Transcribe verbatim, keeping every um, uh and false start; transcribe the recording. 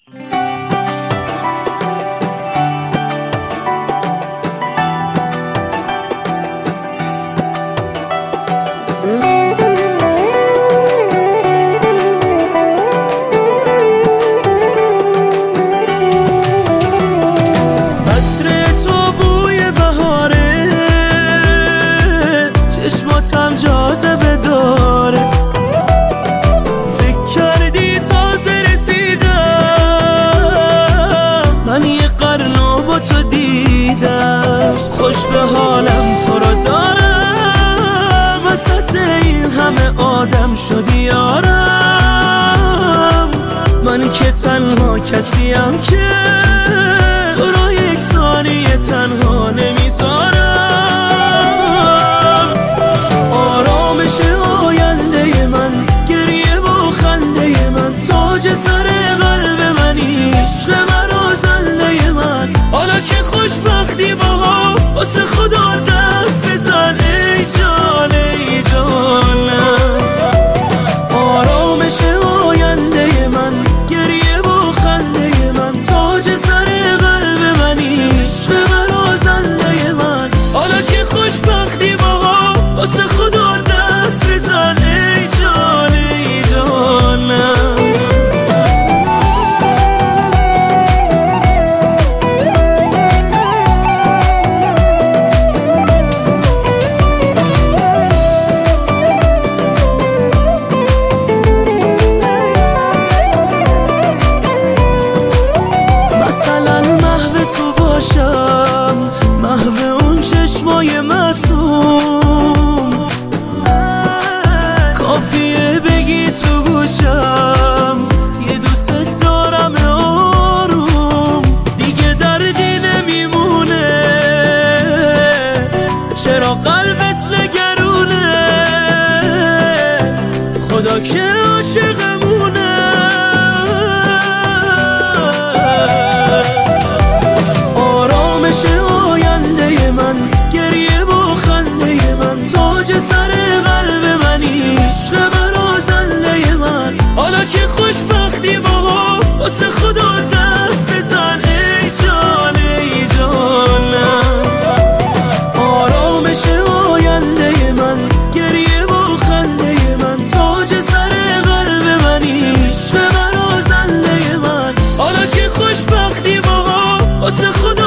چشماتم جاذبه داره، فکر کردی تازه رسیدم، من یه قرنو با تو دیدم، خوش به حالم تو رو دارم، وسط این همه آدم شدی یارم، من که تنها کسیم که تو رو یک ثانیه تنها نمیذارم. تاج سر قلب منی، عشق من و زنده من، حالا که خوشبختی باها واسه خدا دست بزن ای جان ای جانم. آرامش آینده من، گریه و خنده من، تاج سر قلب منی، عشق من و زنده من، حالا که خوشبختی باها واسه خدا دست بزن ای جان ای جانم. مثلا محو تو باشم، محو اون چشمای معصوم، کافیه بگی تو گوشم یه دوست دارم آروم، دیگه دردی نمیمونه، چرا قلبت نگرونه، خدا که عاشقمونه. تاج سر قلب منی، عشق من و زنده من، حالا که خوشبختی باها واسه خدا دست بزن ای جان ای جانم. آرامش آینده من، گریه و خنده من، تاج سر قلب منی، عشق من و زنده من، حالا که خوشبختی باها واسه خدا